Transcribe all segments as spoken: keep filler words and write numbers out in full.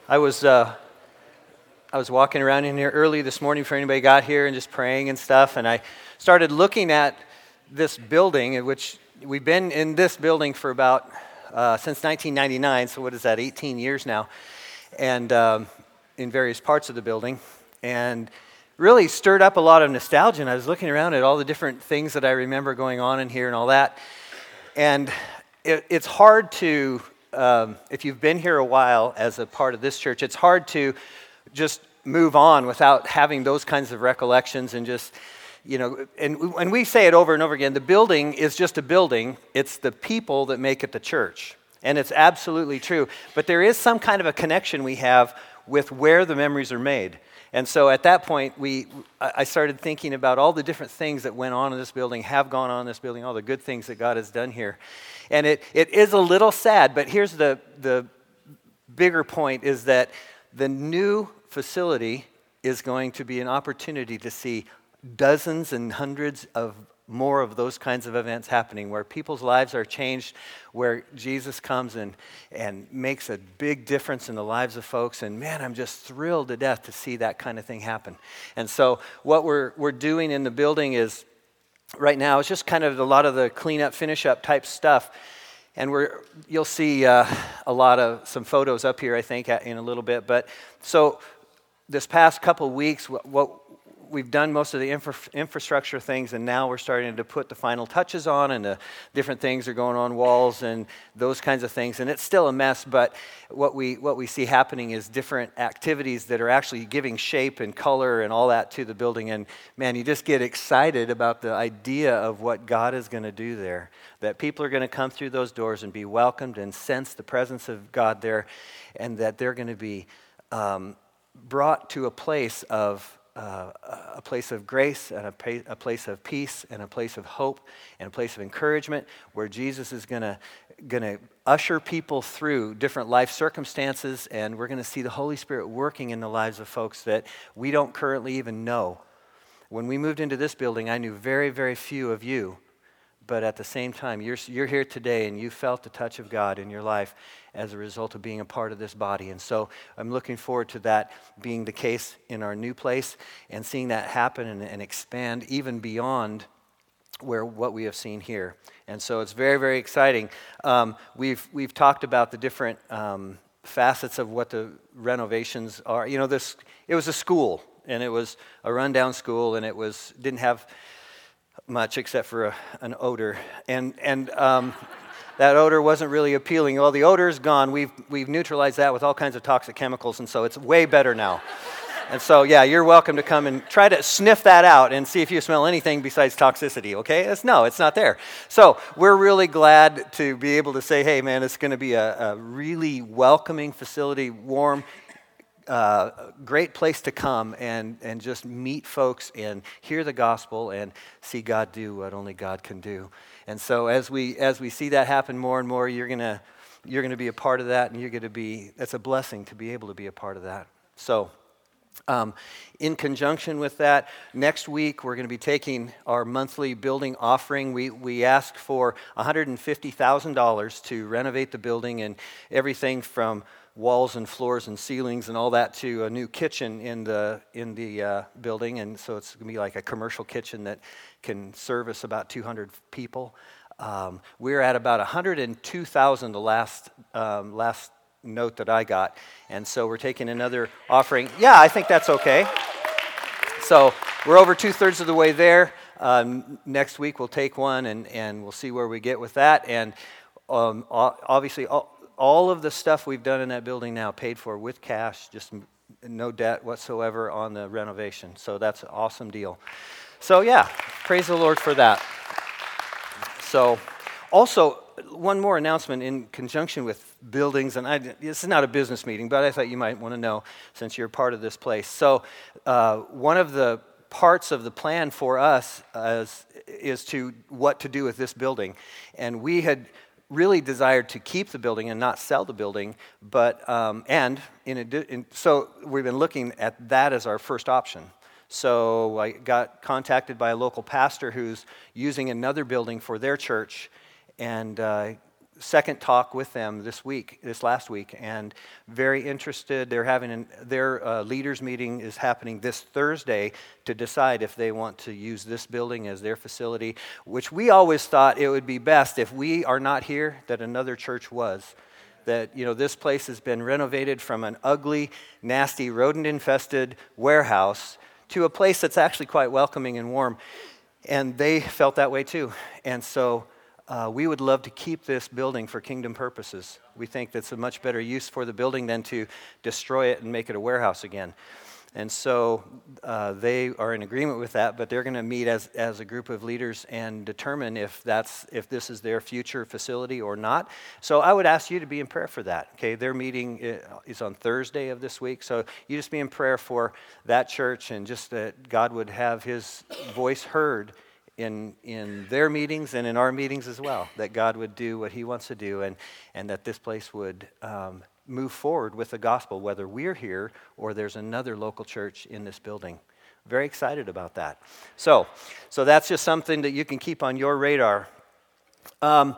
I was uh, I was walking around in here early this morning before anybody got here and just praying and stuff, and I started looking at this building, in which we've been in this building for about uh, since nineteen ninety-nine. So what is that? eighteen years now, and um, in various parts of the building, and really stirred up a lot of nostalgia. And I was looking around at all the different things that I remember going on in here and all that, and it, it's hard to. Um, if you've been here a while as a part of this church, it's hard to just move on without having those kinds of recollections and just, you know, and, and we say it over and over again, the building is just a building. It's the people that make it the church. And it's absolutely true. But there is some kind of a connection we have with where the memories are made. And so at that point, we I started thinking about all the different things that went on in this building, have gone on in this building, all the good things that God has done here. And it, it is a little sad, but here's the, the bigger point is that the new facility is going to be an opportunity to see dozens and hundreds of more of those kinds of events happening where people's lives are changed, where Jesus comes and, and makes a big difference in the lives of folks. And man, I'm just thrilled to death to see that kind of thing happen. And so what we're we're doing in the building is right now, it's just kind of a lot of the cleanup, finish up type stuff. And we're you'll see uh, a lot of some photos up here, I think, in a little bit. But so this past couple weeks, what, what we've done most of the infra- infrastructure things, and now we're starting to put the final touches on, and the different things are going on walls and those kinds of things. And it's still a mess, but what we what we see happening is different activities that are actually giving shape and color and all that to the building. And man, you just get excited about the idea of what God is going to do there. That people are going to come through those doors and be welcomed and sense the presence of God there, and that they're going to be um, brought to a place of Uh, a place of grace and a, pa- a place of peace and a place of hope and a place of encouragement where Jesus is going to going to usher people through different life circumstances, and we're going to see the Holy Spirit working in the lives of folks that we don't currently even know. When we moved into this building, I knew very, very few of you, but at the same time, you're you're here today and you felt the touch of God in your life as a result of being a part of this body. And so I'm looking forward to that being the case in our new place and seeing that happen and, and expand even beyond where what we have seen here. And so it's very, very exciting. Um, we've we've talked about the different um, facets of what the renovations are. You know, this it was a school, and it was a rundown school, and it was didn't have much except for a, an odor, and and um, that odor wasn't really appealing. Well, the odor is gone. We've we've neutralized that with all kinds of toxic chemicals, and so it's way better now. And so, yeah, you're welcome to come and try to sniff that out and see if you smell anything besides toxicity. Okay? It's, no, it's not there. So we're really glad to be able to say, hey, man, it's going to be a, a really welcoming facility, warm. Uh, great place to come and, and just meet folks and hear the gospel and see God do what only God can do. And so as we as we see that happen more and more, you're gonna you're gonna be a part of that, and you're gonna be that's a blessing to be able to be a part of that. So um, in conjunction with that, next week we're going to be taking our monthly building offering. We we asked for one hundred fifty thousand dollars to renovate the building and everything from walls and floors and ceilings and all that to a new kitchen in the in the uh, building, and so it's going to be like a commercial kitchen that can service about two hundred people. Um, we're at about one hundred two thousand the last um, last note that I got, and so we're taking another offering. Yeah, I think that's okay. So we're over two thirds of the way there. Um, next week we'll take one, and and we'll see where we get with that, and um, obviously. All, All of the stuff we've done in that building now paid for with cash, just no debt whatsoever on the renovation. So that's an awesome deal. So yeah, praise the Lord for that. So also, one more announcement in conjunction with buildings, and I, this is not a business meeting, but I thought you might want to know since you're part of this place. So uh, one of the parts of the plan for us as, is to what to do with this building. And we had really desired to keep the building and not sell the building, but um, and in, adi- in so we've been looking at that as our first option. So I got contacted by a local pastor who's using another building for their church, and uh, second talk with them this week, this last week, and very interested. They're having an, their uh, leaders meeting is happening this Thursday to decide if they want to use this building as their facility, which we always thought it would be best if we are not here, that another church was. That, you know, this place has been renovated from an ugly, nasty, rodent-infested warehouse to a place that's actually quite welcoming and warm. And they felt that way too. And so Uh, we would love to keep this building for kingdom purposes. We think that's a much better use for the building than to destroy it and make it a warehouse again. And so uh, they are in agreement with that, but they're going to meet as, as a group of leaders and determine if that's if this is their future facility or not. So I would ask you to be in prayer for that. Okay, their meeting is on Thursday of this week, so you just be in prayer for that church and just that God would have His voice heard in in their meetings and in our meetings as well, that God would do what He wants to do, and, and that this place would um, move forward with the gospel, whether we're here or there's another local church in this building. Very excited about that. So, so that's just something that you can keep on your radar. Um,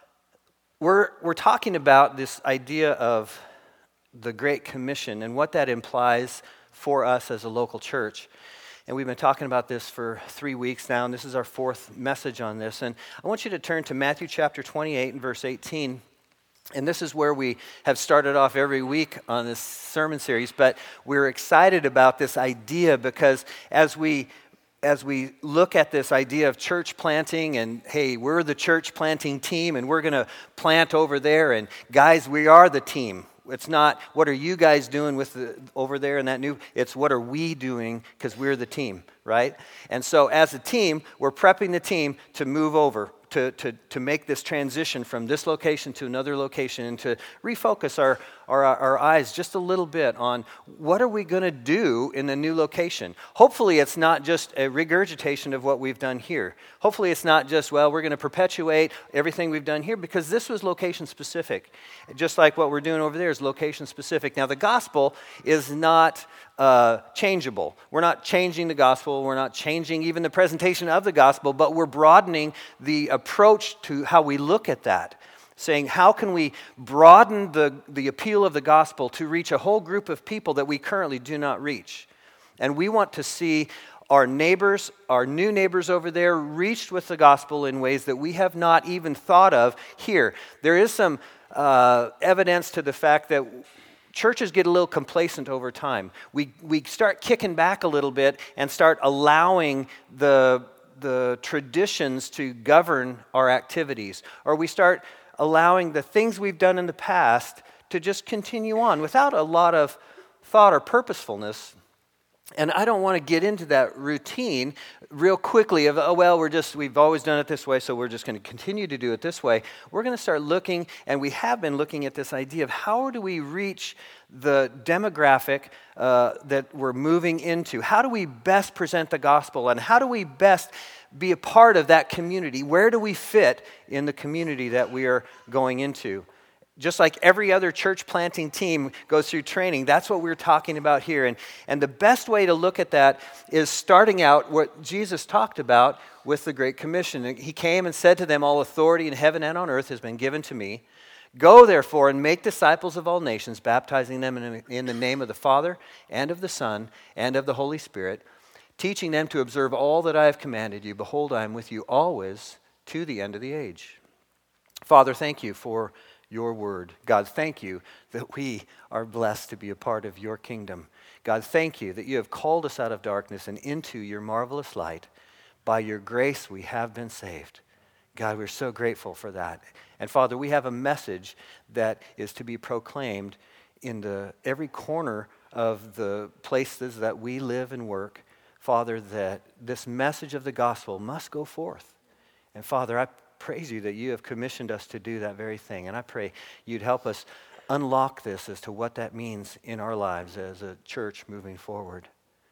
we're we're talking about this idea of the Great Commission and what that implies for us as a local church. And we've been talking about this for three weeks now, and this is our fourth message on this. And I want you to turn to Matthew chapter twenty-eight and verse eighteen. And this is where we have started off every week on this sermon series. But we're excited about this idea because as we as we look at this idea of church planting and, hey, we're the church planting team and we're going to plant over there. And guys, we are the team. It's not, what are you guys doing with the, over there in that new, it's what are we doing because we're the team, right? And so as a team, we're prepping the team to move over, to, to, to make this transition from this location to another location and to refocus our, our, our eyes just a little bit on what are we going to do in the new location. Hopefully it's not just a regurgitation of what we've done here. Hopefully it's not just, well, we're going to perpetuate everything we've done here, because this was location specific. Just like what we're doing over there is location specific. Now the gospel is not uh, changeable. We're not changing the gospel. We're not changing even the presentation of the gospel, but we're broadening the approach to how we look at that. Saying, how can we broaden the, the appeal of the gospel to reach a whole group of people that we currently do not reach? And we want to see our neighbors, our new neighbors over there, reached with the gospel in ways that we have not even thought of here. There is some uh, evidence to the fact that churches get a little complacent over time. We we start kicking back a little bit and start allowing the the traditions to govern our activities, or we start allowing the things we've done in the past to just continue on without a lot of thought or purposefulness. And I don't want to get into that routine real quickly of, oh, well, we're just, we've always done it this way, so we're just going to continue to do it this way. We're going to start looking, and we have been looking at this idea of how do we reach the demographic uh, that we're moving into? How do we best present the gospel, and how do we best be a part of that community? Where do we fit in the community that we are going into? Just like every other church planting team goes through training, that's what we're talking about here. And, and the best way to look at that is starting out what Jesus talked about with the Great Commission. He came and said to them, all authority in heaven and on earth has been given to me. Go, therefore, and make disciples of all nations, baptizing them in, in the name of the Father and of the Son and of the Holy Spirit, teaching them to observe all that I have commanded you. Behold, I am with you always to the end of the age. Father, thank you for your word. God, thank you that we are blessed to be a part of your kingdom. God, thank you that you have called us out of darkness and into your marvelous light. By your grace, we have been saved. God, we're so grateful for that. And Father, we have a message that is to be proclaimed in the, every corner of the places that we live and work. Father, that this message of the gospel must go forth. And Father, I praise you that you have commissioned us to do that very thing. And I pray you'd help us unlock this as to what that means in our lives as a church moving forward.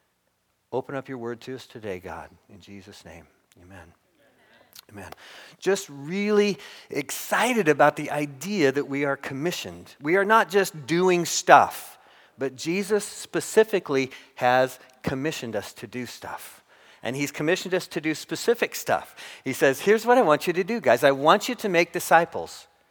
Open up your word to us today, God, in Jesus' name. Amen. Amen. Just really excited about the idea that we are commissioned. We are not just doing stuff, but Jesus specifically has commissioned us to do stuff. And he's commissioned us to do specific stuff. He says, here's what I want you to do, guys. I want you to make disciples.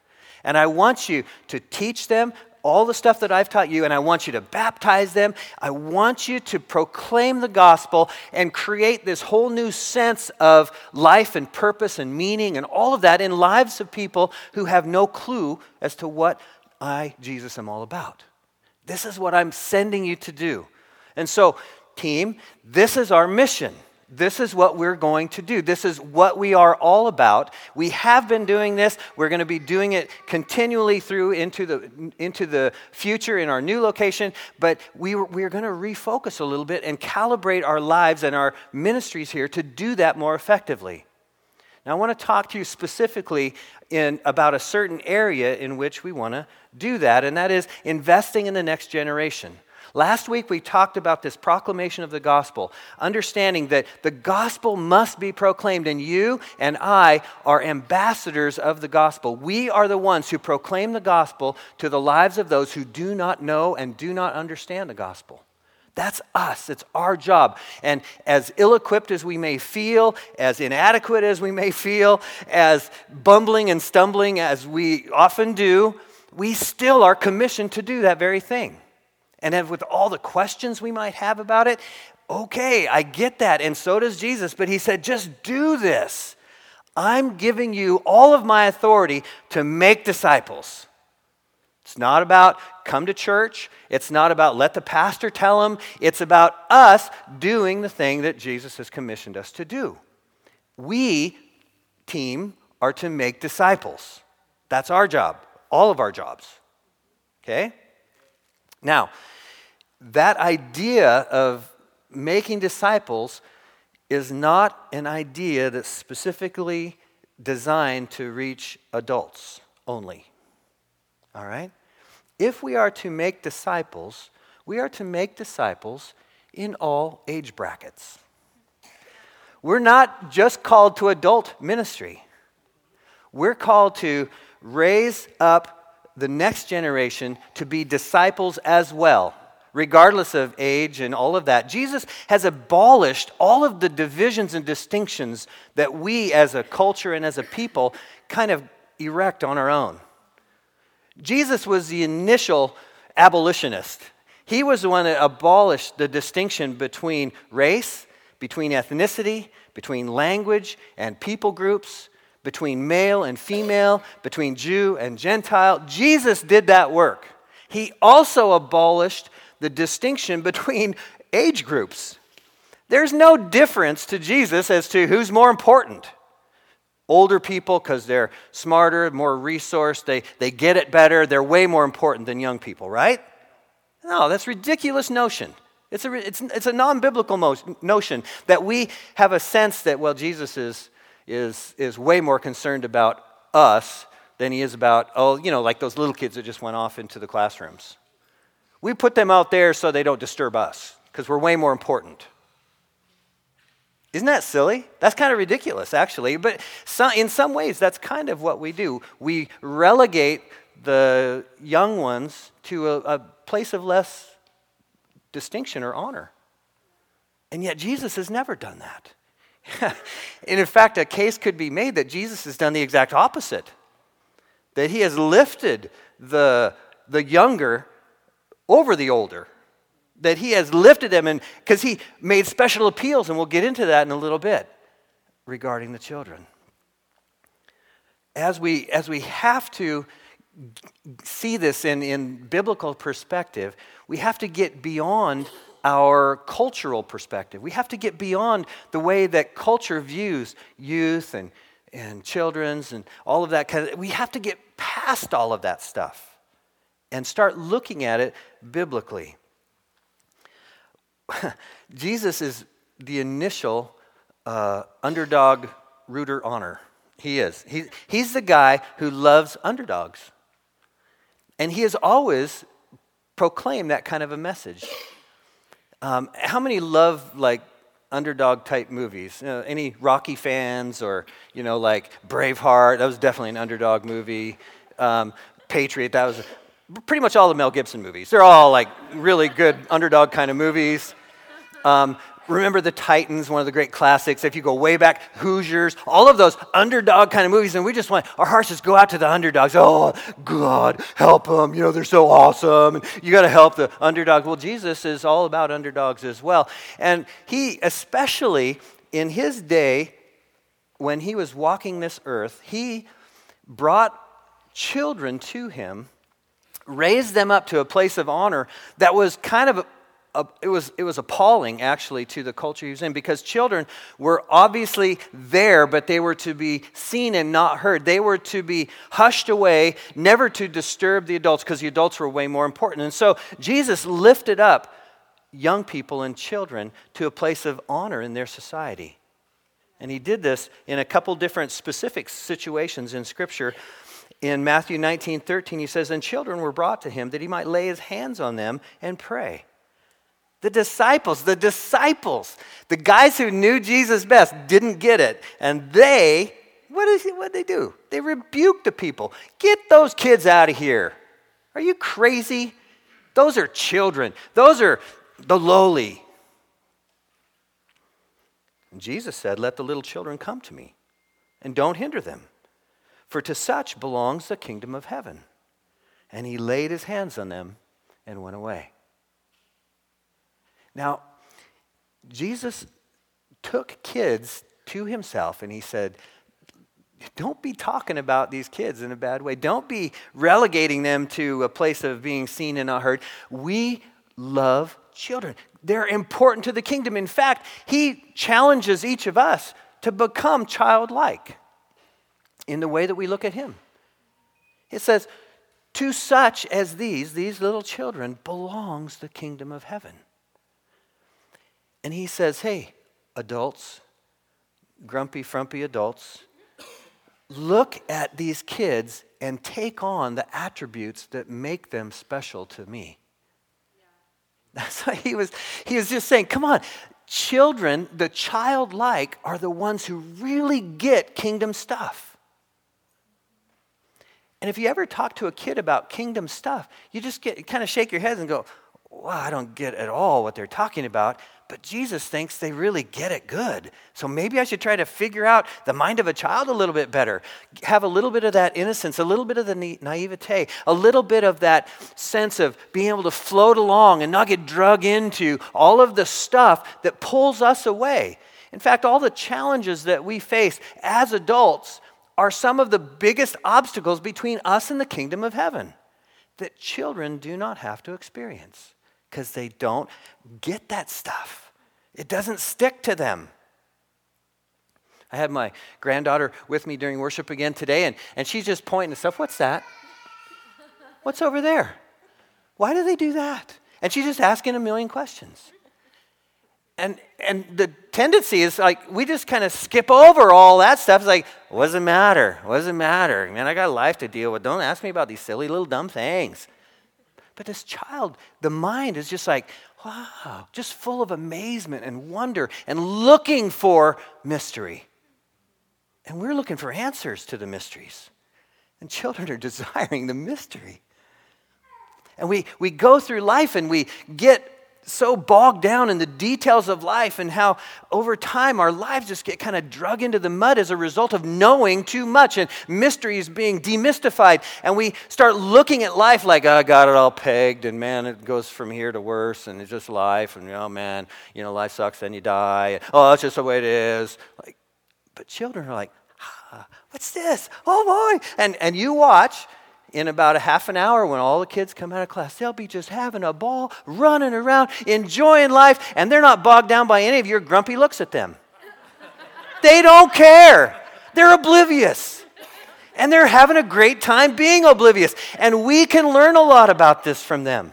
And I want you to teach them all the stuff that I've taught you, and I want you to baptize them. I want you to proclaim the gospel and create this whole new sense of life and purpose and meaning and all of that in lives of people who have no clue as to what I, Jesus, am all about. This is what I'm sending you to do. And so, team, this is our mission. This is what we're going to do. This is what we are all about. We have been doing this. We're going to be doing it continually through into the into the future in our new location. But we, we're going to refocus a little bit and calibrate our lives and our ministries here to do that more effectively. Now, I want to talk to you specifically in about a certain area in which we want to do that, and that is investing in the next generation. Last week, we talked about this proclamation of the gospel, understanding that the gospel must be proclaimed, and you and I are ambassadors of the gospel. We are the ones who proclaim the gospel to the lives of those who do not know and do not understand the gospel. That's us. It's our job. And as ill-equipped as we may feel, as inadequate as we may feel, as bumbling and stumbling as we often do, we still are commissioned to do that very thing. And then with all the questions we might have about it, okay, I get that, and so does Jesus. But he said, just do this. I'm giving you all of my authority to make disciples. It's not about come to church. It's not about let the pastor tell them. It's about us doing the thing that Jesus has commissioned us to do. We, team, are to make disciples. That's our job, all of our jobs. Okay? Now, that idea of making disciples is not an idea that's specifically designed to reach adults only. All right? If we are to make disciples, we are to make disciples in all age brackets. We're not just called to adult ministry. We're called to raise up the next generation to be disciples as well, regardless of age and all of that. Jesus has abolished all of the divisions and distinctions that we as a culture and as a people kind of erect on our own. Jesus was the initial abolitionist. He was the one that abolished the distinction between race, between ethnicity, between language and people groups, between male and female, between Jew and Gentile. Jesus did that work. He also abolished the distinction between age groups. There's no difference to Jesus as to who's more important. Older people, because they're smarter, more resourced, they, they get it better, they're way more important than young people, right? No, that's a ridiculous notion. It's a, it's, it's a non-biblical mo- notion that we have a sense that, well, Jesus is is is way more concerned about us than he is about, oh, you know, like those little kids that just went off into the classrooms. We put them out there so they don't disturb us, because we're way more important. Isn't that silly? That's kind of ridiculous, actually. But some, in some ways, that's kind of what we do. We relegate the young ones to a, a place of less distinction or honor. And yet Jesus has never done that. And in fact, a case could be made that Jesus has done the exact opposite. That he has lifted the, the younger over the older. That he has lifted them, and because he made special appeals, and we'll get into that in a little bit, regarding the children. As we, as we have to see this in, in biblical perspective, we have to get beyond our cultural perspective. We have to get beyond the way that culture views youth and, and children's and all of that. We have to get past all of that stuff and start looking at it biblically. Jesus is the initial uh, underdog rooter honor. He is. He, he's the guy who loves underdogs. And he has always proclaimed that kind of a message. Um, how many love like underdog type movies? You know, any Rocky fans, or you know, like Braveheart? That was definitely an underdog movie. Um, Patriot. That was pretty much all the Mel Gibson movies. They're all like really good underdog kind of movies. Um, remember the Titans, one of the great classics. If you go way back, Hoosiers, all of those underdog kind of movies, and we just want, our hearts just go out to the underdogs. Oh, God, help them. You know, they're so awesome. And you got to help the underdog. Well, Jesus is all about underdogs as well. And he, especially in his day, when he was walking this earth, he brought children to him, raised them up to a place of honor that was kind of, a, a, it was it was appalling actually to the culture he was in, because children were obviously there, but they were to be seen and not heard. They were to be hushed away, never to disturb the adults, because the adults were way more important. And so Jesus lifted up young people and children to a place of honor in their society. And he did this in a couple different specific situations in Scripture. In Matthew nineteen thirteen, he says, "And children were brought to him that he might lay his hands on them and pray." The disciples, the disciples, the guys who knew Jesus best didn't get it. And they, what is it, what did they do? They rebuked the people. Get those kids out of here. Are you crazy? Those are children. Those are the lowly. And Jesus said, "Let the little children come to me, and don't hinder them. For to such belongs the kingdom of heaven." And he laid his hands on them and went away. Now, Jesus took kids to himself and he said, don't be talking about these kids in a bad way. Don't be relegating them to a place of being seen and not heard. We love children. They're important to the kingdom. In fact, he challenges each of us to become childlike in the way that we look at him. It says, to such as these, these little children, belongs the kingdom of heaven. And he says, hey, adults, grumpy, frumpy adults, look at these kids and take on the attributes that make them special to me. Yeah. That's why he was, he was just saying, come on, children, the childlike are the ones who really get kingdom stuff. And if you ever talk to a kid about kingdom stuff, you just get kind of shake your head and go, well, I don't get at all what they're talking about. But Jesus thinks they really get it good. So maybe I should try to figure out the mind of a child a little bit better. Have a little bit of that innocence, a little bit of the naivete, a little bit of that sense of being able to float along and not get drug into all of the stuff that pulls us away. In fact, all the challenges that we face as adults are some of the biggest obstacles between us and the kingdom of heaven that children do not have to experience because they don't get that stuff. It doesn't stick to them. I had my granddaughter with me during worship again today, and, and she's just pointing to stuff. What's that? What's over there? Why do they do that? And she's just asking a million questions. And and the tendency is like we just kind of skip over all that stuff. It's like, what does it matter? What does it matter? Man, I got a life to deal with. Don't ask me about these silly little dumb things. But this child, the mind is just like, wow, just full of amazement and wonder and looking for mystery. And we're looking for answers to the mysteries. And children are desiring the mystery. And we, we go through life and we get so bogged down in the details of life and how over time our lives just get kind of drug into the mud as a result of knowing too much and mysteries being demystified. And we start looking at life like, oh, I got it all pegged and man, it goes from here to worse and it's just life and oh man, you know, life sucks, then you die. And, oh, that's just the way it is. Like, but children are like, ah, what's this? Oh boy. And, and you watch in about a half an hour when all the kids come out of class, they'll be just having a ball, running around, enjoying life, and they're not bogged down by any of your grumpy looks at them. They don't care. They're oblivious. And they're having a great time being oblivious. And we can learn a lot about this from them.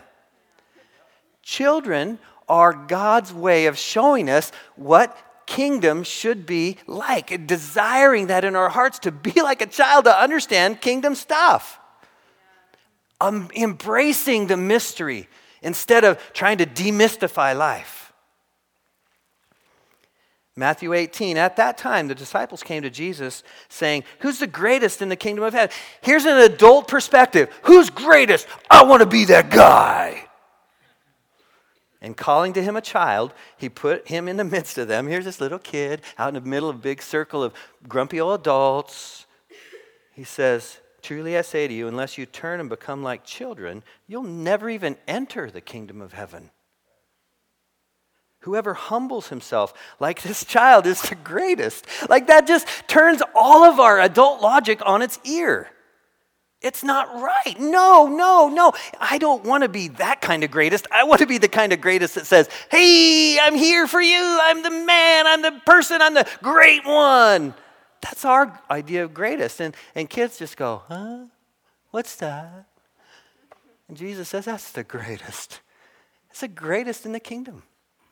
Children are God's way of showing us what kingdom should be like, desiring that in our hearts to be like a child, to understand kingdom stuff. Um, embracing the mystery instead of trying to demystify life. Matthew eighteen, at that time, the disciples came to Jesus saying, who's the greatest in the kingdom of heaven? Here's an adult perspective. Who's greatest? I want to be that guy. And calling to him a child, he put him in the midst of them. Here's this little kid out in the middle of a big circle of grumpy old adults. He says, truly I say to you, unless you turn and become like children, you'll never even enter the kingdom of heaven. Whoever humbles himself like this child is the greatest. Like that just turns all of our adult logic on its ear. It's not right. No, no, no. I don't want to be that kind of greatest. I want to be the kind of greatest that says, hey, I'm here for you. I'm the man. I'm the person. I'm the great one. That's our idea of greatest. And, and kids just go, huh? What's that? And Jesus says, that's the greatest. It's the greatest in the kingdom.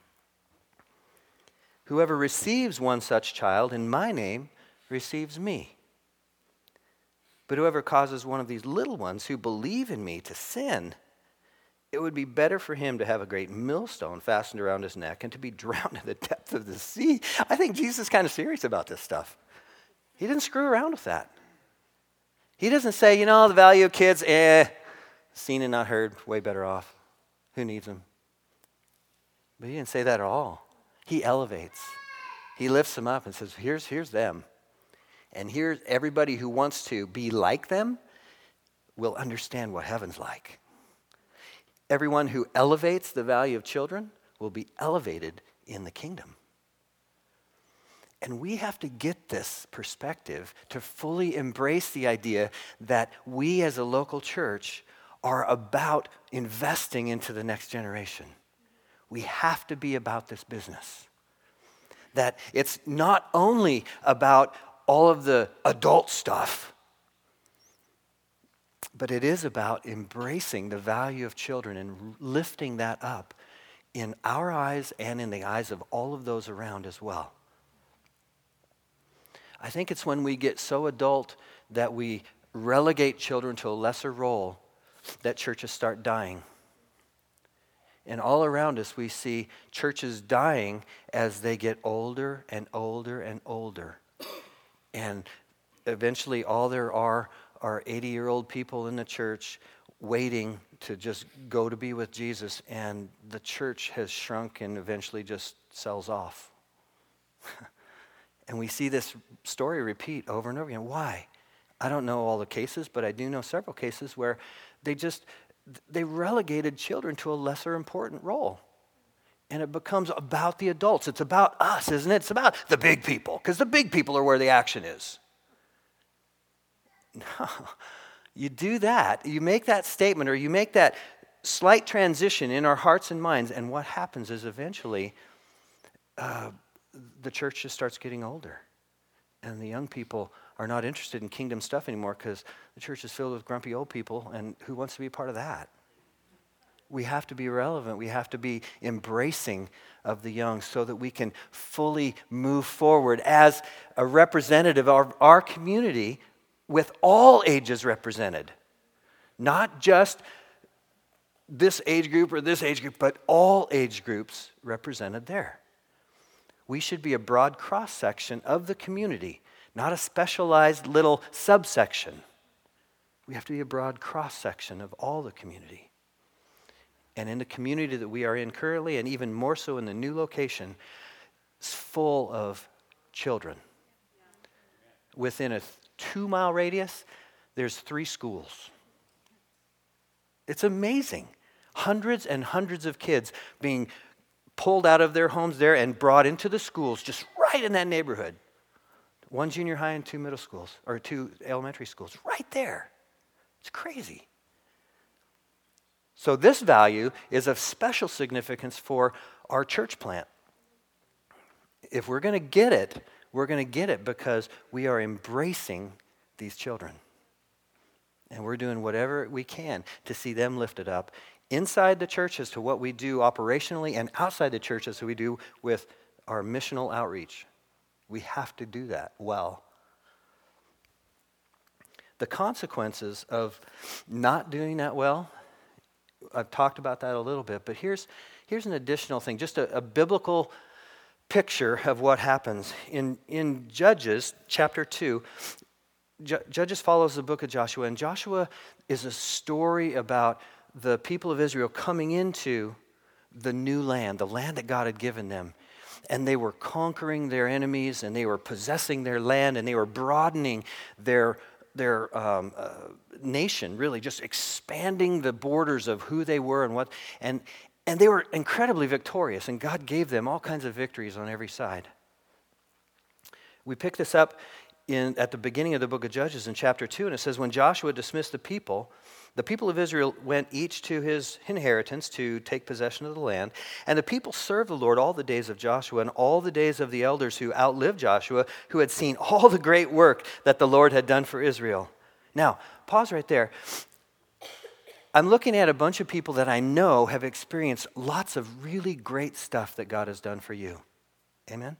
Whoever receives one such child in my name receives me. But whoever causes one of these little ones who believe in me to sin, it would be better for him to have a great millstone fastened around his neck and to be drowned in the depth of the sea. I think Jesus is kind of serious about this stuff. He didn't screw around with that. He doesn't say, you know, the value of kids, eh, seen and not heard, way better off. Who needs them? But he didn't say that at all. He elevates. He lifts them up and says, here's, here's them. And here's everybody who wants to be like them will understand what heaven's like. Everyone who elevates the value of children will be elevated in the kingdom. And we have to get this perspective to fully embrace the idea that we as a local church are about investing into the next generation. We have to be about this business. That it's not only about all of the adult stuff, but it is about embracing the value of children and lifting that up in our eyes and in the eyes of all of those around as well. I think it's when we get so adult that we relegate children to a lesser role that churches start dying. And all around us we see churches dying as they get older and older and older. And eventually all there are are eighty-year-old people in the church waiting to just go to be with Jesus, and the church has shrunk and eventually just sells off. And we see this story repeat over and over again. Why? I don't know all the cases, but I do know several cases where they just, they relegated children to a lesser important role. And it becomes about the adults. It's about us, isn't it? It's about the big people, because the big people are where the action is. No, you do that, you make that statement, or you make that slight transition in our hearts and minds, and what happens is eventually uh, the church just starts getting older. And the young people are not interested in kingdom stuff anymore because the church is filled with grumpy old people, and who wants to be a part of that? We have to be relevant. We have to be embracing of the young so that we can fully move forward as a representative of our community with all ages represented. Not just this age group or this age group, but all age groups represented there. We should be a broad cross-section of the community, not a specialized little subsection. We have to be a broad cross-section of all the community. And in the community that we are in currently, and even more so in the new location, it's full of children. Within a two-mile radius, there's three schools. It's amazing. Hundreds and hundreds of kids being pulled out of their homes there and brought into the schools just right in that neighborhood. One junior high and two middle schools, or two elementary schools, right there. It's crazy. So this value is of special significance for our church plant. If we're going to get it, we're going to get it because we are embracing these children. And we're doing whatever we can to see them lifted up inside the church as to what we do operationally, and outside the church as we do with our missional outreach. We have to do that well. The consequences of not doing that well, I've talked about that a little bit, but here's, here's an additional thing, just a, a biblical picture of what happens. In, in Judges chapter two, J- Judges follows the book of Joshua, and Joshua is a story about the people of Israel coming into the new land, the land that God had given them. And they were conquering their enemies, and they were possessing their land, and they were broadening their, their um, uh, nation, really, just expanding the borders of who they were and what. And, and they were incredibly victorious, and God gave them all kinds of victories on every side. We pick this up in at the beginning of the book of Judges in chapter two, and it says, when Joshua dismissed the people, the people of Israel went each to his inheritance to take possession of the land. And the people served the Lord all the days of Joshua and all the days of the elders who outlived Joshua, who had seen all the great work that the Lord had done for Israel. Now, pause right there. I'm looking at a bunch of people that I know have experienced lots of really great stuff that God has done for you. Amen?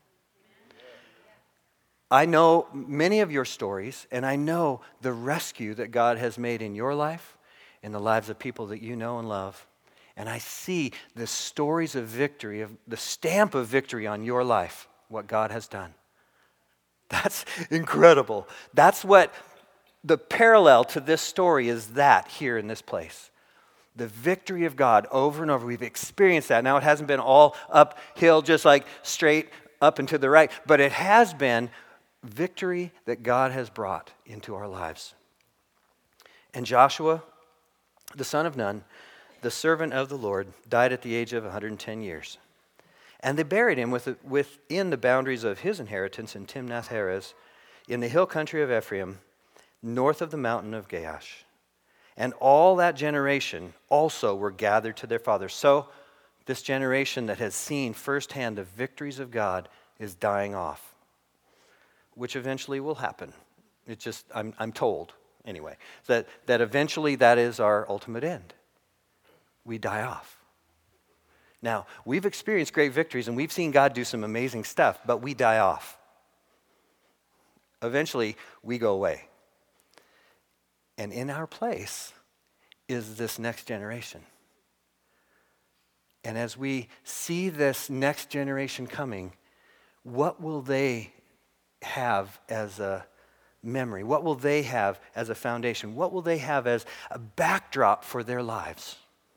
I know many of your stories, and I know the rescue that God has made in your life, in the lives of people that you know and love. And I see the stories of victory, of the stamp of victory on your life, what God has done. That's incredible. That's what the parallel to this story is, that here in this place. The victory of God over and over. We've experienced that. Now it hasn't been all uphill, just like straight up and to the right, but it has been victory that God has brought into our lives. And Joshua, the son of Nun, the servant of the Lord, died at the age of one hundred ten years. And they buried him with, within the boundaries of his inheritance in Timnath-Heres, in the hill country of Ephraim, north of the mountain of Gaash. And all that generation also were gathered to their fathers. So this generation that has seen firsthand the victories of God is dying off, which eventually will happen. It's just, I'm, I'm told, anyway, that, that eventually that is our ultimate end. We die off. Now, we've experienced great victories, and we've seen God do some amazing stuff, but we die off. Eventually, we go away. And in our place is this next generation. And as we see this next generation coming, what will they have as a memory? What will they have as a foundation? What will they have as a backdrop for their lives?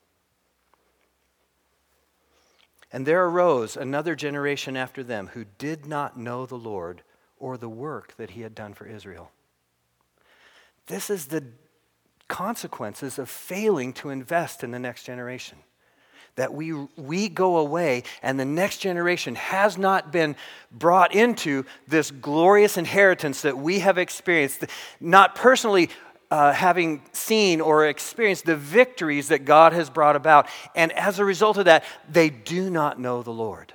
And there arose another generation after them who did not know the Lord or the work that he had done for Israel. This is the consequences of failing to invest in the next generation. That we we go away and the next generation has not been brought into this glorious inheritance that we have experienced, not personally uh, having seen or experienced the victories that God has brought about. And as a result of that, they do not know the Lord.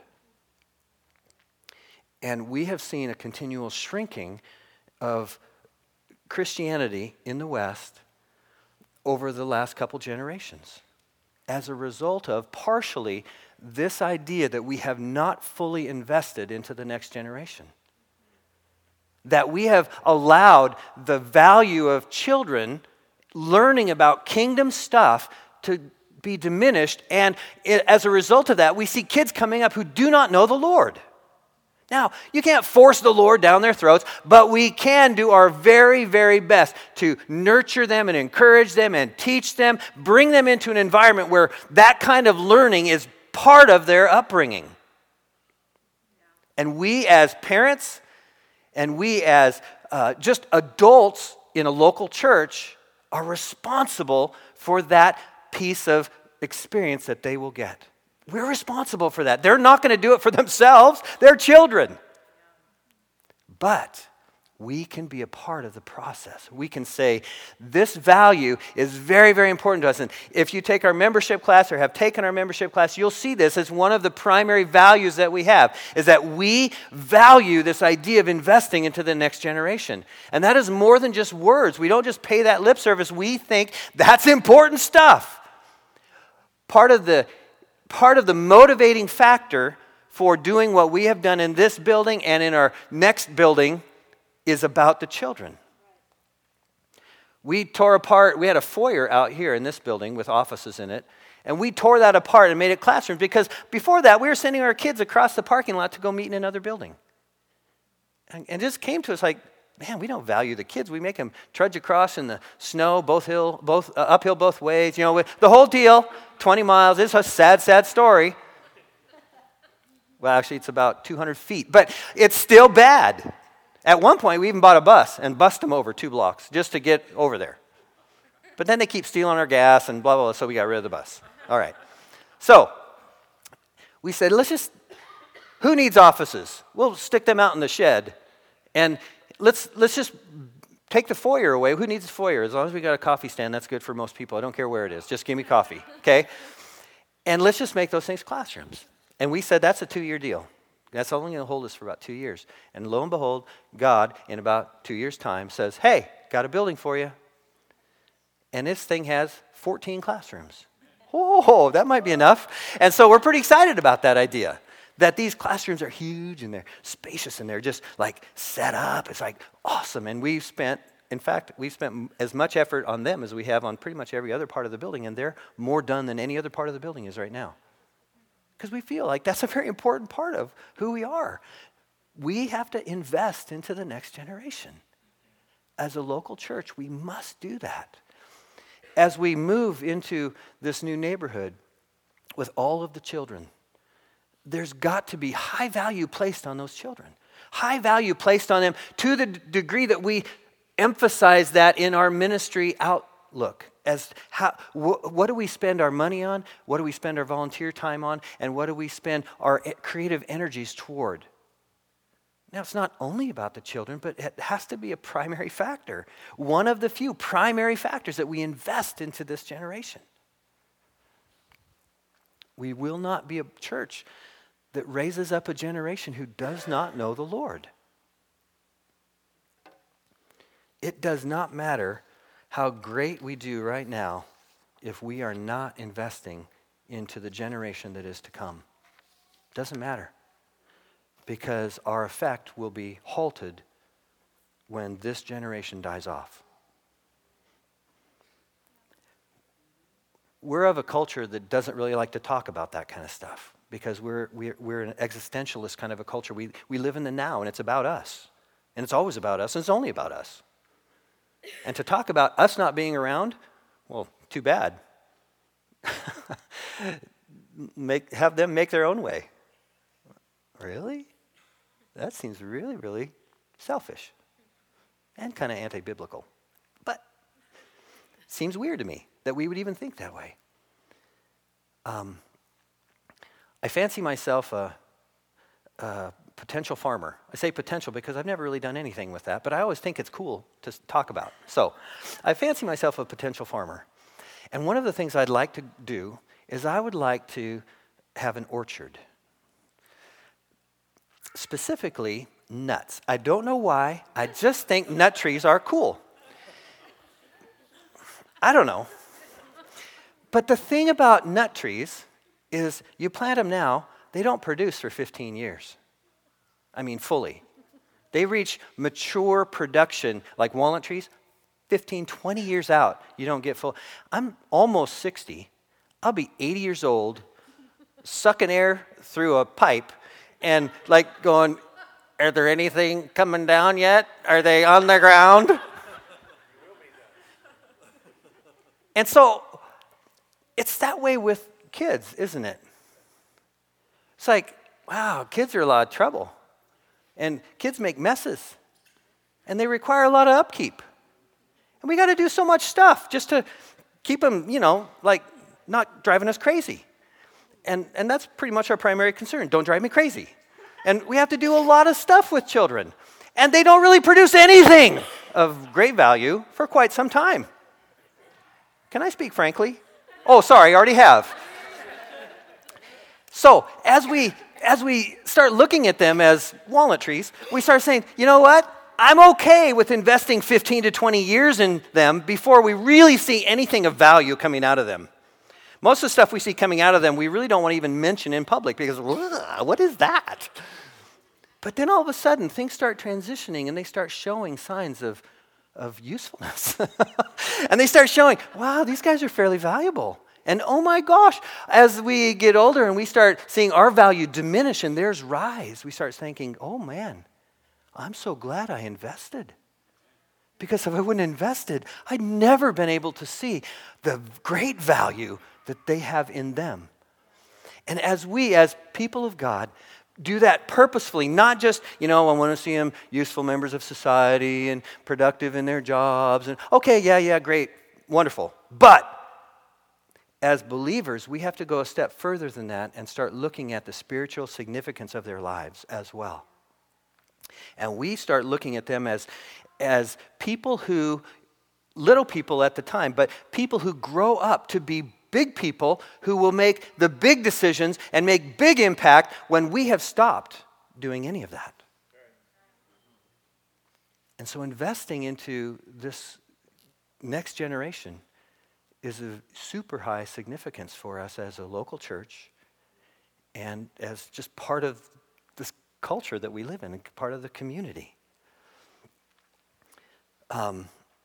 And we have seen a continual shrinking of Christianity in the West over the last couple generations, as a result of partially this idea that we have not fully invested into the next generation. That we have allowed the value of children learning about kingdom stuff to be diminished, and as a result of that, we see kids coming up who do not know the Lord. Now, you can't force the Lord down their throats, but we can do our very, very best to nurture them and encourage them and teach them, bring them into an environment where that kind of learning is part of their upbringing. And we as parents and we as uh, just adults in a local church are responsible for that piece of experience that they will get. We're responsible for that. They're not going to do it for themselves. They're children. But we can be a part of the process. We can say, this value is very, very important to us. And if you take our membership class or have taken our membership class, you'll see this as one of the primary values that we have, is that we value this idea of investing into the next generation. And that is more than just words. We don't just pay that lip service. We think that's important stuff. Part of the Part of the motivating factor for doing what we have done in this building and in our next building is about the children. We tore apart, we had a foyer out here in this building with offices in it, and we tore that apart and made it classrooms because before that we were sending our kids across the parking lot to go meet in another building. And, and it just came to us like, Man, we don't value the kids. We make them trudge across in the snow, both hill, both uh, uphill both ways. You know, with the whole deal, twenty miles. It's a sad, sad story. Well, actually, it's about two hundred feet, but it's still bad. At one point, we even bought a bus and bussed them over two blocks just to get over there. But then they keep stealing our gas and blah, blah, blah, so we got rid of the bus. All right. So we said, let's just, who needs offices? We'll stick them out in the shed. And let's let's just take the foyer away. Who needs a foyer? As long as we got a coffee stand, that's good for most people. I don't care where it is. Just give me coffee, okay? And let's just make those things classrooms. And we said that's a two-year deal. That's only going to hold us for about two years. And lo and behold, God, in about two years' time, says, hey, got a building for you. And this thing has fourteen classrooms. Oh, that might be enough. And so we're pretty excited about that idea, that these classrooms are huge and they're spacious and they're just like set up. It's like awesome. And we've spent, in fact, we've spent as much effort on them as we have on pretty much every other part of the building. And they're more done than any other part of the building is right now. Because we feel like that's a very important part of who we are. We have to invest into the next generation. As a local church, we must do that. As we move into this new neighborhood with all of the children, there's got to be high value placed on those children. High value placed on them to the d- degree that we emphasize that in our ministry outlook. As how, wh- what do we spend our money on? What do we spend our volunteer time on? And what do we spend our e- creative energies toward? Now, it's not only about the children, but it has to be a primary factor. One of the few primary factors that we invest into this generation. We will not be a church that raises up a generation who does not know the Lord. It does not matter how great we do right now if we are not investing into the generation that is to come. It doesn't matter. Because our effect will be halted when this generation dies off. We're of a culture that doesn't really like to talk about that kind of stuff because we're we're, we're an existentialist kind of a culture. We we live in the now and it's about us. And it's always about us and it's only about us. And to talk about us not being around, well, too bad. make have them make their own way. Really? That seems really, really selfish and kind of anti-biblical. But it seems weird to me that we would even think that way. Um, I fancy myself a, a potential farmer. I say potential because I've never really done anything with that, but I always think it's cool to talk about. So I fancy myself a potential farmer. And one of the things I'd like to do is I would like to have an orchard. Specifically, nuts. I don't know why. I just think nut trees are cool. I don't know. But the thing about nut trees is you plant them now, they don't produce for fifteen years. I mean, fully. They reach mature production, like walnut trees, fifteen, twenty years out, you don't get full. I'm almost sixty. I'll be eighty years old, sucking air through a pipe, and like going, are there anything coming down yet? Are they on the ground? And so it's that way with kids, isn't it? It's like, wow, kids are a lot of trouble. And kids make messes. And they require a lot of upkeep. And we got to do so much stuff just to keep them, you know, like not driving us crazy. And and that's pretty much our primary concern. Don't drive me crazy. And we have to do a lot of stuff with children. And they don't really produce anything of great value for quite some time. Can I speak frankly? Oh, sorry, I already have. So as we as we start looking at them as walnut trees, we start saying, you know what? I'm okay with investing fifteen to twenty years in them before we really see anything of value coming out of them. Most of the stuff we see coming out of them, we really don't want to even mention in public because, what is that? But then all of a sudden, things start transitioning and they start showing signs of, of usefulness. And they start showing, wow, these guys are fairly valuable. And oh my gosh, as we get older and we start seeing our value diminish and theirs rise, we start thinking, oh man, I'm so glad I invested. Because if I wouldn't have invested, I'd never been able to see the great value that they have in them. And as we, as people of God, do that purposefully, not just, you know, I want to see them useful members of society and productive in their jobs. And okay, yeah, yeah, great, wonderful. But as believers, we have to go a step further than that and start looking at the spiritual significance of their lives as well. And we start looking at them as, as people who, little people at the time, but people who grow up to be big people who will make the big decisions and make big impact when we have stopped doing any of that. And so investing into this next generation is of super high significance for us as a local church and as just part of this culture that we live in, part of the community. Um,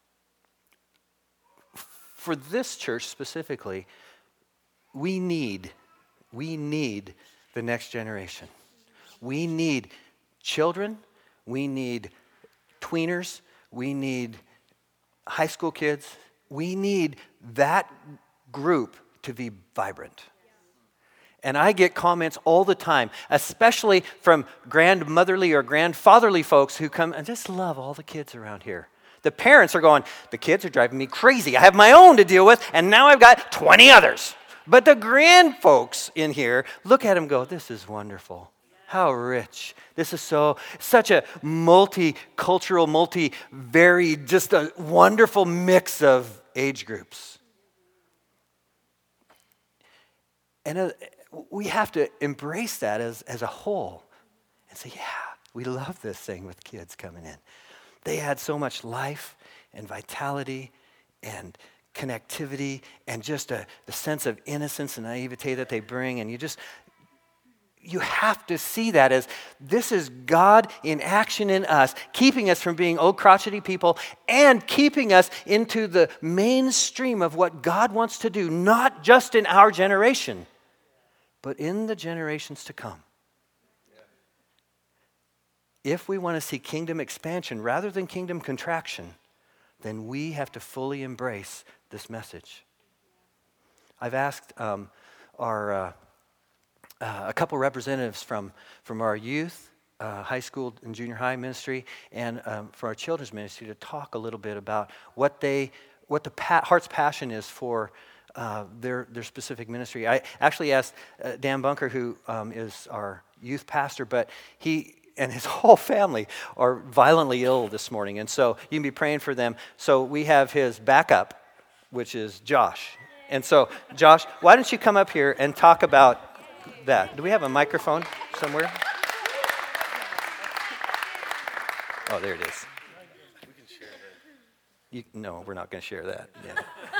for this church specifically, we need, we need the next generation. We need children, we need tweeners, we need high school kids. We need that group to be vibrant. And I get comments all the time, especially from grandmotherly or grandfatherly folks who come, I just love all the kids around here. The parents are going, the kids are driving me crazy. I have my own to deal with, and now I've got twenty others. But the grand folks in here look at them and go, this is wonderful. How rich. This is so, such a multicultural, multi-varied, just a wonderful mix of age groups. And uh, we have to embrace that as, as a whole and say, yeah, we love this thing with kids coming in. They add so much life and vitality and connectivity and just a, the sense of innocence and naivete that they bring. And you just, you have to see that as this is God in action in us, keeping us from being old crotchety people and keeping us into the mainstream of what God wants to do, not just in our generation, but in the generations to come. If we want to see kingdom expansion rather than kingdom contraction, then we have to fully embrace this message. I've asked um, our uh, uh, a couple representatives from, from our youth, uh, high school and junior high ministry, and um, for our children's ministry to talk a little bit about what they what the pa- heart's passion is for uh, their their specific ministry. I actually asked uh, Dan Bunker, who um, is our youth pastor, but he and his whole family are violently ill this morning. And so you can be praying for them. So we have his backup, which is Josh. And so, Josh, why don't you come up here and talk about that? Do we have a microphone somewhere? Oh, there it is. We can share that. You, no, we're not going to share that. Yeah.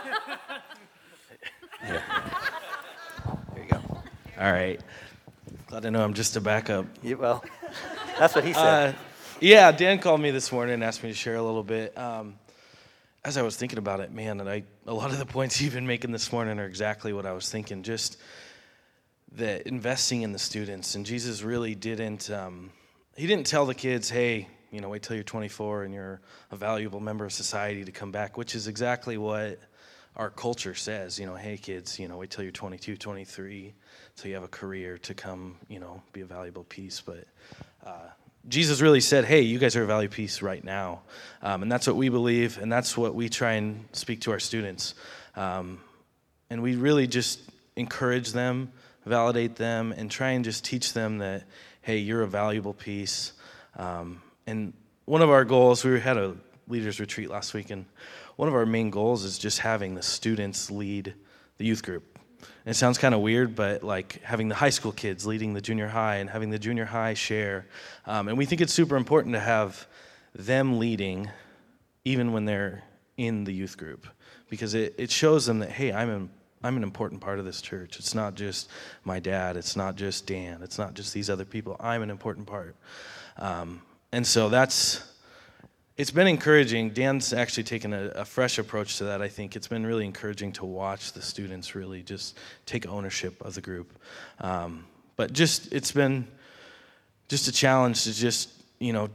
Yeah. There you go. All right. Glad to know I'm just a backup. Yeah, well, that's what he said. Uh, yeah, Dan called me this morning and asked me to share a little bit. Um, as I was thinking about it, man, and I a lot of the points you've been making this morning are exactly what I was thinking. Just the investing in the students, and Jesus really didn't. Um, he didn't tell the kids, "Hey, you know, wait till you're twenty-four and you're a valuable member of society to come back," which is exactly what our culture says. You know, hey kids, you know, wait till you're twenty-two, twenty-three, till you have a career to come, you know, be a valuable piece. But uh, Jesus really said, hey, you guys are a valuable piece right now. Um, and that's what we believe, and that's what we try and speak to our students. Um, and we really just encourage them, validate them, and try and just teach them that, hey, you're a valuable piece. Um, and one of our goals, we had a leaders retreat last week, and one of our main goals is just having the students lead the youth group. And it sounds kind of weird, but like having the high school kids leading the junior high and having the junior high share. Um, and we think it's super important to have them leading even when they're in the youth group, because it, it shows them that, hey, I'm an, I'm an important part of this church. It's not just my dad. It's not just Dan. It's not just these other people. I'm an important part. Um, and so that's... It's been encouraging. Dan's actually taken a, a fresh approach to that, I think. It's been really encouraging to watch the students really just take ownership of the group. Um, but just, it's been just a challenge to just, you know,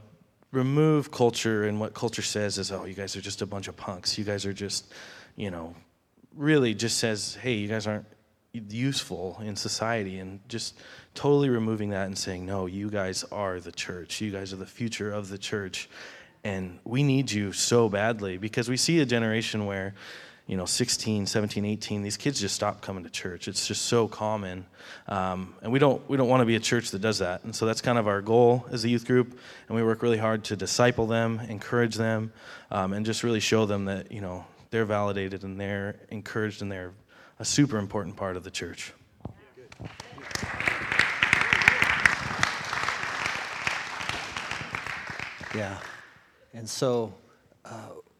remove culture, and what culture says is, oh, you guys are just a bunch of punks. You guys are just, you know, really just says, hey, you guys aren't useful in society, and just totally removing that and saying, no, you guys are the church. You guys are the future of the church, and we need you so badly, because we see a generation where, you know, sixteen, seventeen, eighteen, these kids just stop coming to church. It's just so common, um, and we don't we don't want to be a church that does that. And so that's kind of our goal as a youth group, and we work really hard to disciple them, encourage them, um, and just really show them that, you know, they're validated and they're encouraged and they're a super important part of the church. Yeah, and so uh,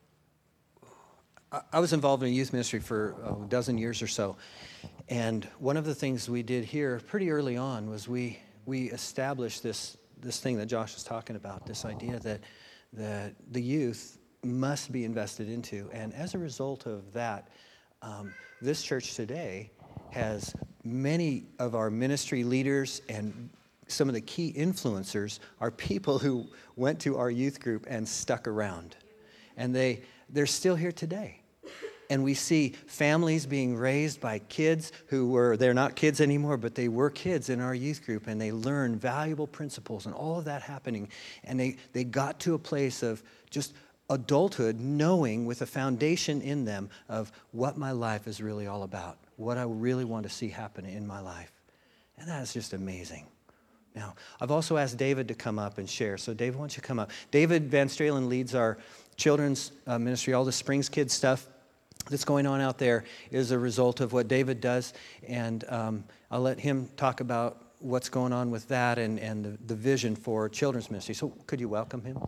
I was involved in a youth ministry for a dozen years or so, and one of the things we did here pretty early on was we we established this this thing that Josh was talking about, this idea that that the youth must be invested into, and as a result of that, um, this church today has many of our ministry leaders and some of the key influencers are people who went to our youth group and stuck around, and they they're still here today. And we see families being raised by kids who were, they're not kids anymore, but they were kids in our youth group, and they learn valuable principles and all of that happening. And they, they got to a place of just adulthood, knowing with a foundation in them of what my life is really all about, what I really want to see happen in my life. And that is just amazing. Now, I've also asked David to come up and share. So David, why don't you come up? David Van Stralen leads our children's uh, ministry, all the Springs Kids stuff that's going on out there is a result of what David does, and um, I'll let him talk about what's going on with that and, and the, the vision for children's ministry. So could you welcome him?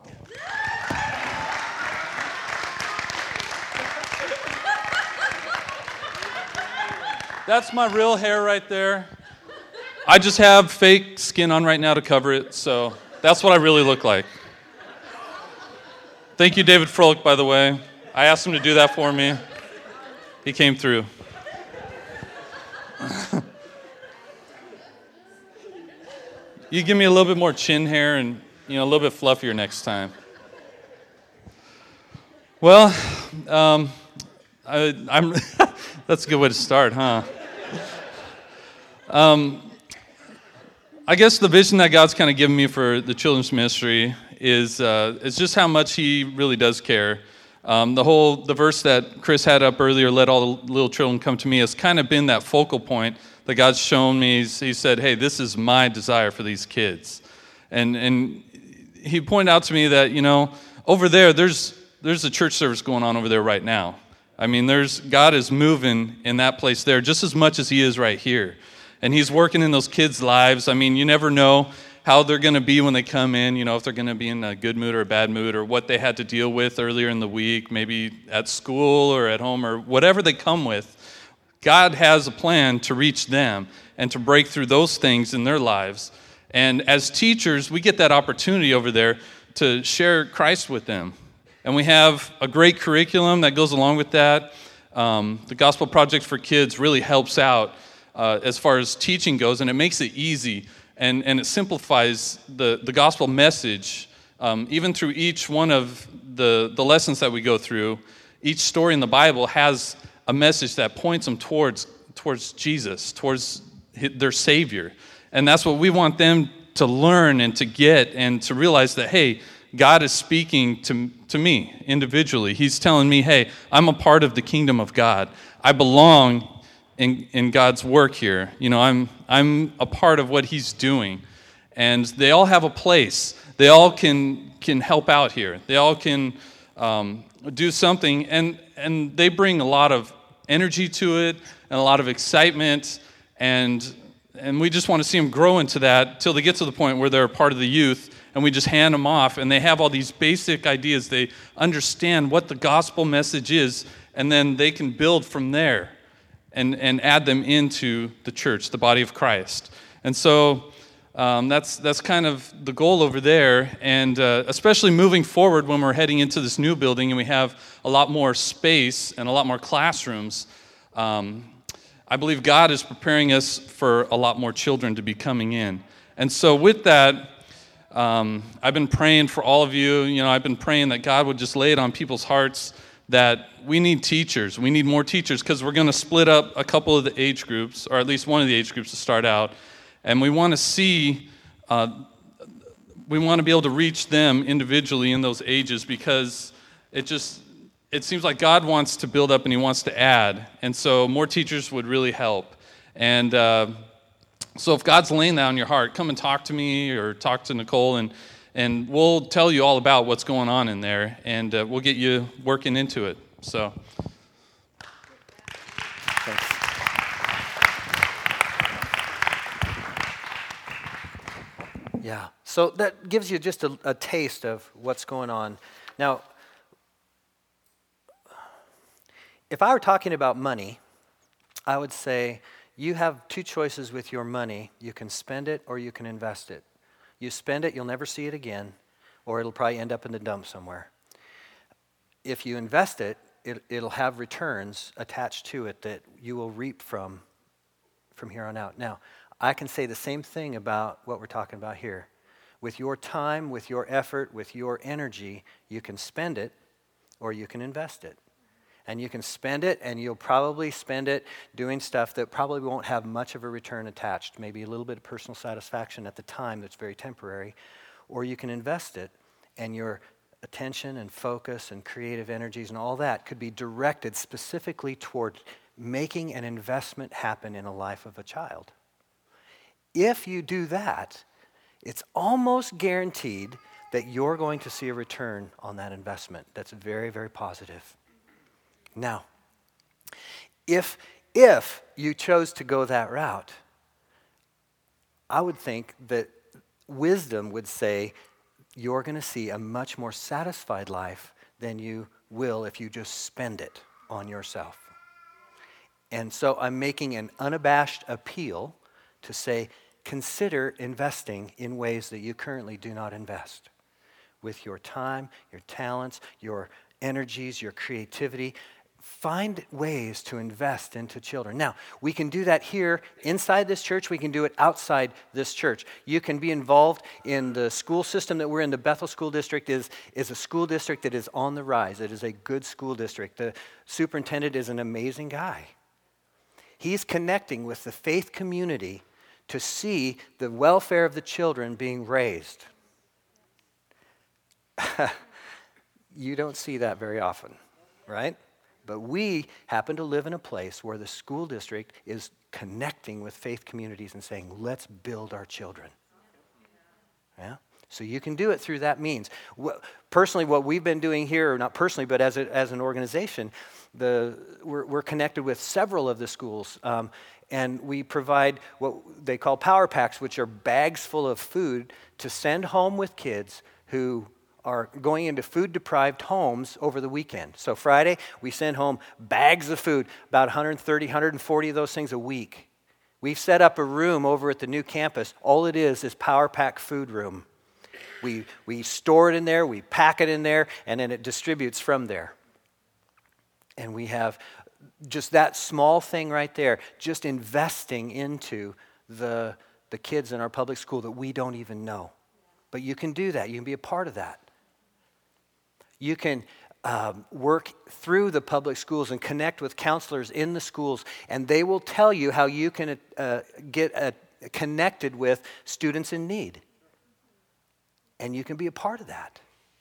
That's my real hair right there. I just have fake skin on right now to cover it, so that's what I really look like. Thank you, David Froelich, by the way. I asked him to do that for me. He came through. You give me a little bit more chin hair and, you know, a little bit fluffier next time. Well, um, I, I'm. That's a good way to start, huh? Um, I guess the vision that God's kind of given me for the children's ministry is uh, is just how much He really does care. Um, the whole, the verse that Chris had up earlier, let all the little children come to me, has kind of been that focal point that God's shown me. He's, he said, hey, this is my desire for these kids. And and he pointed out to me that, you know, over there, there's there's a church service going on over there right now. I mean, there's God is moving in that place there just as much as He is right here. And He's working in those kids' lives. I mean, you never know how they're going to be when they come in, you know, if they're going to be in a good mood or a bad mood, or what they had to deal with earlier in the week, maybe at school or at home, or whatever they come with. God has a plan to reach them and to break through those things in their lives. And as teachers, we get that opportunity over there to share Christ with them. And we have a great curriculum that goes along with that. Um, the Gospel Project for Kids really helps out uh, as far as teaching goes, and it makes it easy. And, and it simplifies the, the gospel message, um, even through each one of the, the lessons that we go through. Each story in the Bible has a message that points them towards, towards Jesus, towards their Savior. And that's what we want them to learn and to get, and to realize that, hey, God is speaking to, to me individually. He's telling me, hey, I'm a part of the kingdom of God. I belong In, in God's work here. You know, I'm I'm a part of what He's doing. And they all have a place. They all can can help out here. They all can um, do something, and and they bring a lot of energy to it and a lot of excitement, and and we just want to see them grow into that till they get to the point where they're a part of the youth, and we just hand them off, and they have all these basic ideas. They understand what the gospel message is, and then they can build from there. And, and add them into the church, the body of Christ. And so um, that's that's kind of the goal over there. And uh, especially moving forward when we're heading into this new building and we have a lot more space and a lot more classrooms, um, I believe God is preparing us for a lot more children to be coming in. And so with that, Um, I've been praying for all of you. You know, I've been praying that God would just lay it on people's hearts that we need teachers. We need more teachers because we're going to split up a couple of the age groups, or at least one of the age groups to start out. And we want to see, uh, we want to be able to reach them individually in those ages because it just, it seems like God wants to build up and he wants to add. And so more teachers would really help. And uh, so if God's laying that on your heart, come and talk to me or talk to Nicole, and and we'll tell you all about what's going on in there, and uh, we'll get you working into it. So, Thanks. Yeah, so that gives you just a, a taste of what's going on. Now, if I were talking about money, I would say you have two choices with your money. You can spend it or you can invest it. You spend it, you'll never see it again, or it'll probably end up in the dump somewhere. If you invest it, it it'll have returns attached to it that you will reap from from here on out. Now, I can say the same thing about what we're talking about here. With your time, with your effort, with your energy, you can spend it or you can invest it. And you can spend it, and you'll probably spend it doing stuff that probably won't have much of a return attached, maybe a little bit of personal satisfaction at the time that's very temporary. Or you can invest it, and your attention and focus and creative energies and all that could be directed specifically toward making an investment happen in the life of a child. If you do that, it's almost guaranteed that you're going to see a return on that investment that's very, very positive. Now, if if you chose to go that route, I would think that wisdom would say you're going to see a much more satisfied life than you will if you just spend it on yourself. And so I'm making an unabashed appeal to say, consider investing in ways that you currently do not invest. With your time, your talents, your energies, your creativity. Find ways to invest into children. Now, we can do that here inside this church. We can do it outside this church. You can be involved in the school system that we're in. The Bethel School District is, is a school district that is on the rise. It is a good school district. The superintendent is an amazing guy. He's connecting with the faith community to see the welfare of the children being raised. You don't see that very often, right? But we happen to live in a place where the school district is connecting with faith communities and saying, let's build our children. Yeah? So you can do it through that means. Personally, what we've been doing here, or not personally, but as a, as an organization, the we're, we're connected with several of the schools, um, and we provide what they call power packs, which are bags full of food to send home with kids who are going into food-deprived homes over the weekend. So Friday, we send home bags of food, about one hundred thirty, one hundred forty of those things a week. We've set up a room over at the new campus. All it is is Power Pack food room. We, we store it in there, we pack it in there, and then it distributes from there. And we have just that small thing right there, just investing into the, the kids in our public school that we don't even know. But you can do that. You can be a part of that. You can um, work through the public schools and connect with counselors in the schools, and they will tell you how you can uh, get uh, connected with students in need. And you can be a part of that.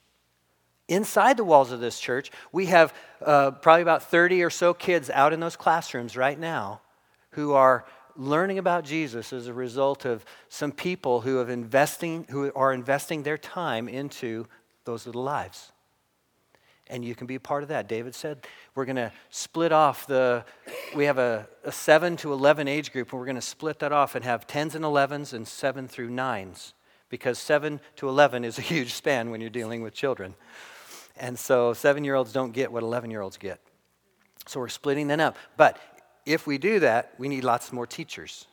Inside the walls of this church, we have uh, probably about thirty or so kids out in those classrooms right now who are learning about Jesus as a result of some people who have investing who are investing their time into those little lives. And you can be a part of that. David said we're going to split off the, we have a, a seven to eleven age group, and we're going to split that off and have tens and elevens and seven through nines, because seven to eleven is a huge span when you're dealing with children. And so seven-year-olds don't get what eleven-year-olds get. So we're splitting them up. But if we do that, we need lots more teachers.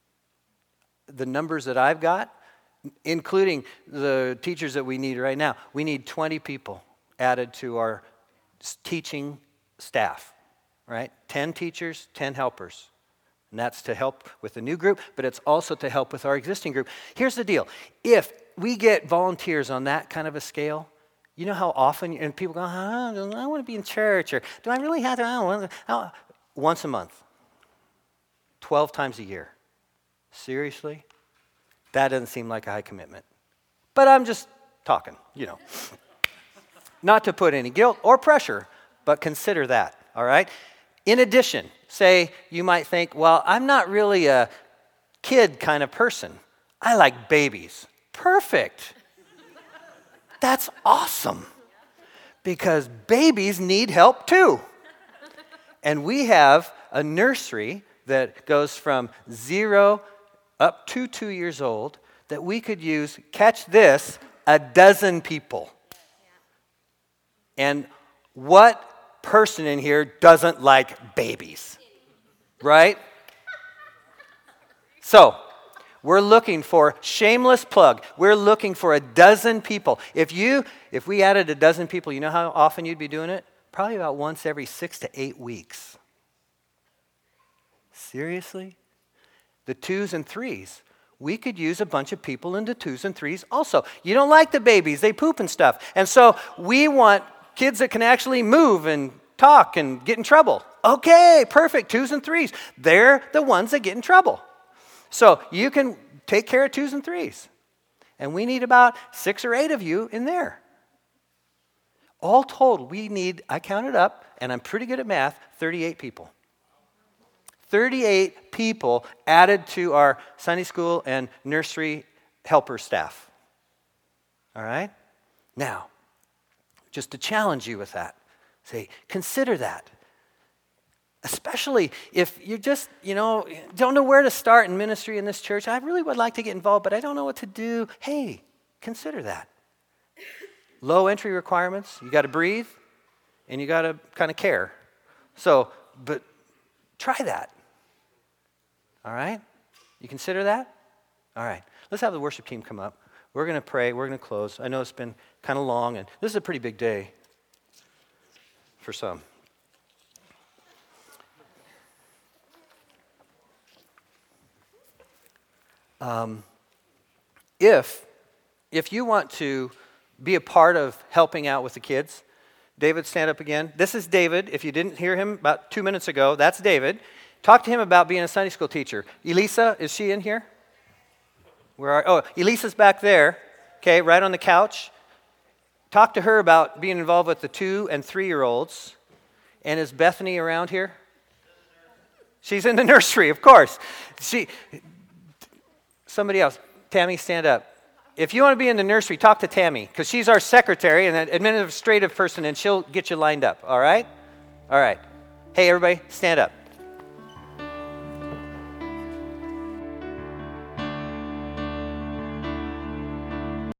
The numbers that I've got, including the teachers that we need right now, we need twenty people added to our teaching staff, right? ten teachers, ten helpers. And that's to help with the new group, but it's also to help with our existing group. Here's the deal. If we get volunteers on that kind of a scale, you know how often, and people go, oh, I don't want to be in church, or do I really have to, I don't want to, I don't. Once a month, twelve times a year. Seriously? That doesn't seem like a high commitment. But I'm just talking, you know. Not to put any guilt or pressure, but consider that, all right? In addition, say you might think, well, I'm not really a kid kind of person. I like babies. Perfect. That's awesome. Because babies need help too. And we have a nursery that goes from zero up to two years old that we could use, catch this, a dozen people. And what person in here doesn't like babies? Right? So, we're looking for, shameless plug, we're looking for a dozen people. If you, if we added a dozen people, you know how often you'd be doing it? Probably about once every six to eight weeks. Seriously? The twos and threes. We could use a bunch of people in the twos and threes also. You don't like the babies, they poop and stuff. And so we want kids that can actually move and talk and get in trouble. Okay, perfect, twos and threes. They're the ones that get in trouble. So you can take care of twos and threes. And we need about six or eight of you in there. All told, we need, I counted up, and I'm pretty good at math, thirty-eight people. thirty-eight people added to our Sunday school and nursery helper staff. All right? Now, just to challenge you with that, say, consider that. Especially if you just, you know, don't know where to start in ministry in this church. I really would like to get involved, but I don't know what to do. Hey, consider that. Low entry requirements. You got to breathe, and you got to kind of care. So, but try that. All right? You consider that? All right. Let's have the worship team come up. We're going to pray. We're going to close. I know it's been kind of long, and this is a pretty big day for some. Um, if, if you want to be a part of helping out with the kids, David, stand up again. This is David. If you didn't hear him about two minutes ago, that's David. Talk to him about being a Sunday school teacher. Elisa, is she in here? Where are, oh, Elisa's back there, okay, right on the couch. Talk to her about being involved with the two and three-year-olds. And is Bethany around here? She's in the nursery, of course. She... Somebody else. Tammy, stand up. If you want to be in the nursery, talk to Tammy, because she's our secretary and an administrative person, and she'll get you lined up, all right? All right. Hey, everybody, stand up.